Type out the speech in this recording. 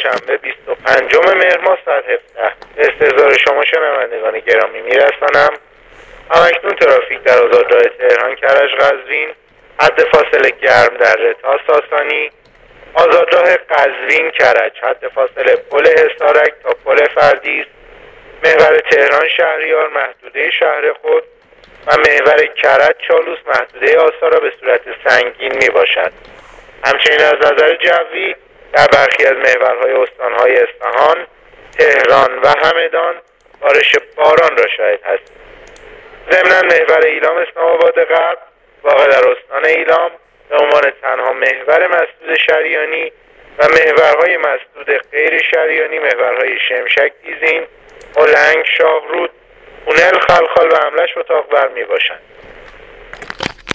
چهارشنبه 25 مهر ماه ساعت 17 به استحضار شما شنوندگان گرامی میرسانم. همکنون ترافیک در آزادراه تهران کرج قزوین، حد فاصله گرم در رتا ساسانی، آزادراه قزوین کرج حد فاصله پل حصارک تا پل فردیس، محور تهران شهریار محدوده شهر خود و محور کرج چالوس محدوده آسارا به صورت سنگین می باشد. همچنین از نظر جوی در برخی از محورهای استانهای اصفهان، تهران و همدان بارش باران را شاهد هستیم. ضمناً محور ایلام اسلام آباد غرب واقع در استان ایلام به عنوان تنها محور مسدود شریانی و محورهای مسدود غیر شریانی محورهای شمشک دیزین، هلنگ، شاهرود، تونل خلخال و املش اتاق‌بر می باشند.